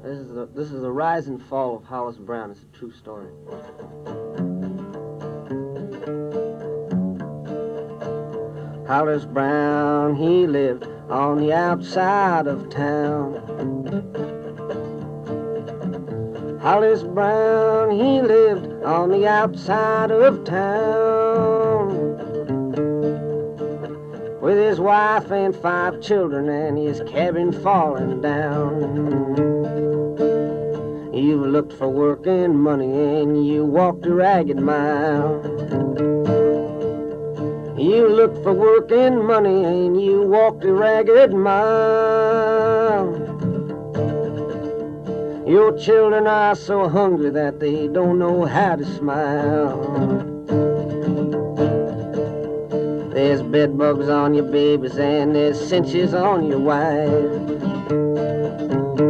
This is the rise and fall of Hollis Brown. It's a true story. Hollis Brown, he lived on the outside of town. Hollis Brown, he lived on the outside of town, with his wife and 5 children and his cabin falling down. You looked for work and money and you walked a ragged mile. You looked for work and money and you walked a ragged mile. Your children are so hungry that they don't know how to smile. There's bed bugs on your babies and there's cinches on your wife.